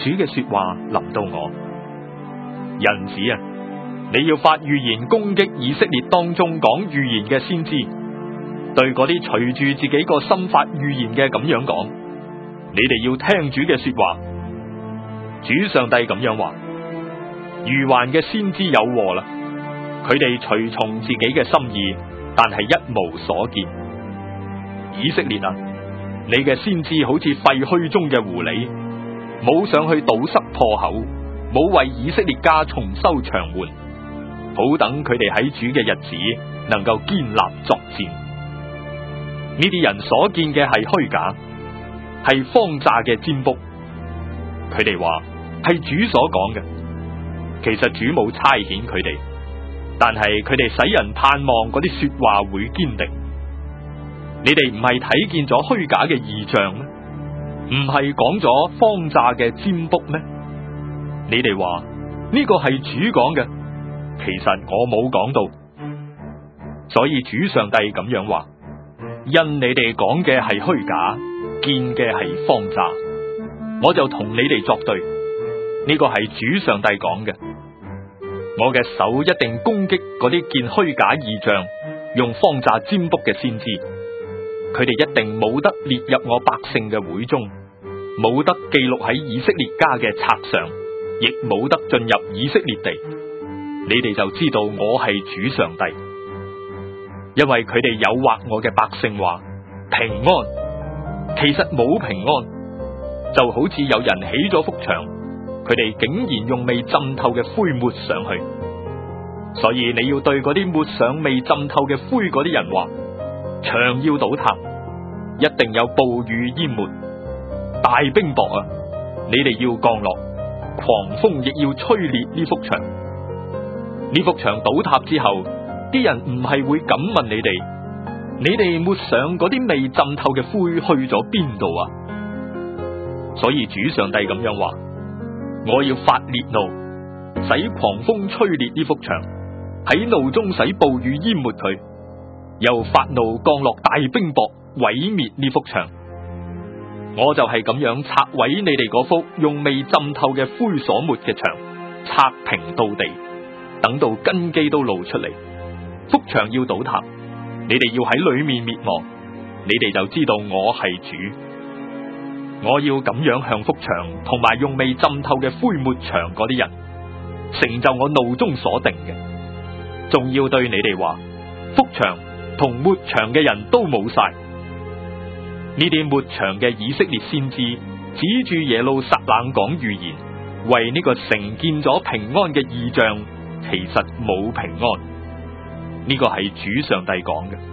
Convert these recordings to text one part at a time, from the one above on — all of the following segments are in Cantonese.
主嘅說話臨到我，人子啊，你要發預言攻擊以色列當中講預言嘅先知，對嗰啲隨住自己個心發預言嘅咁樣講，你哋要聽主嘅說話。主上帝咁樣話：愚頑嘅先知有禍啦，佢哋隨從自己嘅心意，但係一無所見。以色列啊，你嘅先知好似廢墟中嘅狐狸，冇上去堵塞破口，冇為以色列家重修牆垣，好等佢哋喺主嘅日子能夠堅立作戰。呢啲人所見嘅係虛假，係謊詐嘅占卜。佢哋話係主所講嘅，其實主冇差遣佢哋，但係佢哋使人盼望嗰啲說話會堅定。你哋唔係睇見咗虛假嘅異象咩？唔係講咗謊詐嘅占卜咩？你哋話呢個係主講嘅，其實我冇講到。所以主上帝咁樣話：因你哋講嘅係虛假，見嘅係謊詐，我就同你哋作對。呢個係主上帝講嘅。我嘅手一定攻擊嗰啲見虛假異象、用謊詐占卜嘅先知。佢哋一定冇得列入我百姓嘅會中，冇得記錄喺以色列家嘅冊上，亦冇得進入以色列地。你哋就知道我係主上帝，因為佢哋誘惑我嘅百姓話平安，其實冇平安，就好似有人起咗幅牆，佢哋竟然用未浸透嘅灰抹上去。所以你要對嗰啲抹上未浸透嘅灰嗰啲人話：牆要倒塌，一定有暴雨淹沒，大冰雹啊！你哋要降落，狂風亦要吹裂呢幅牆。呢幅牆倒塌之後，啲人唔係會咁問你哋：你哋抹上嗰啲未浸透嘅灰去咗邊度啊？所以主上帝咁樣話：我要發烈怒，使狂風吹裂呢幅牆，喺怒中使暴雨淹沒佢。又發怒降落大冰雹，毀滅呢幅牆。我就係咁樣拆毀你哋嗰幅用未浸透嘅灰所抹嘅牆，拆平到地，等到根基都露出嚟，幅牆要倒塌，你哋要喺裏面滅亡，你哋就知道我係主。我要咁樣向幅牆同埋用未浸透嘅灰抹牆嗰啲人，成就我怒中所定嘅。仲要對你哋話，幅牆同抹牆嘅人都冇晒。呢啲抹牆嘅以色列先知指住耶路撒冷講預言，為呢個城見咗平安嘅異象，其實冇平安。呢個係主上帝講嘅。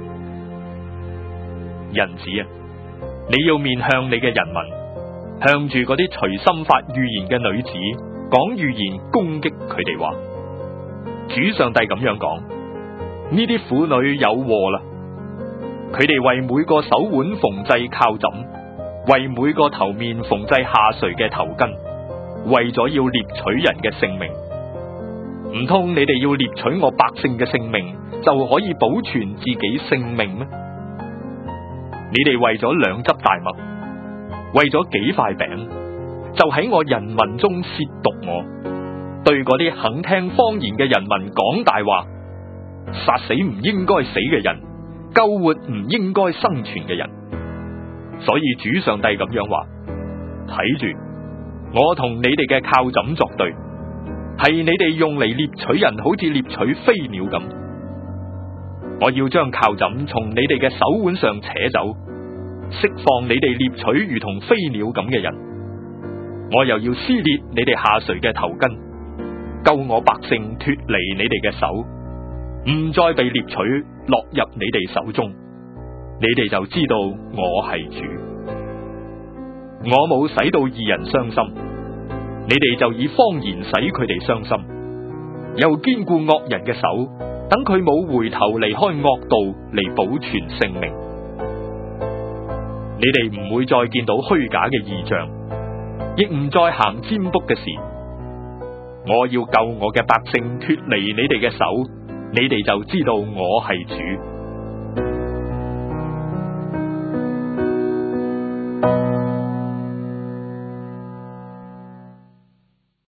人子啊，你要面向你嘅人民，向住嗰啲隨心發預言嘅女子講預言，攻擊佢哋話：主上帝咁樣講，呢啲婦女有禍啦！佢哋為每個手腕縫製靠枕，為每個頭面縫製下垂嘅頭巾，為咗要獵取人嘅性命。唔通你哋要獵取我百姓嘅性命，就可以保存自己性命咩？你哋為咗2執大麥，為咗幾塊餅，就喺我人民中褻瀆我，對嗰啲肯聽謊言嘅人民講大話，殺死唔應該死嘅人，救活唔應該生存嘅人。所以主上帝咁樣話：睇住，我同你哋嘅靠枕作對，係你哋用嚟獵取人，好似獵取飛鳥咁。我要將靠枕從你哋嘅手腕上扯走，釋放你哋獵取如同飛鳥咁嘅人。我又要撕裂你哋下垂嘅頭巾，救我百姓脫離你哋嘅手，唔再被獵取落入你哋手中。你哋就知道我係主。我冇使到義人傷心，你哋就以謊言使佢哋傷心，又堅固惡人嘅手，等佢冇回頭離開惡道嚟保存性命。你哋唔會再見到虛假嘅異象，亦唔再行占卜嘅事。我要救我嘅百姓脫離你哋嘅手，你哋就知道我係主。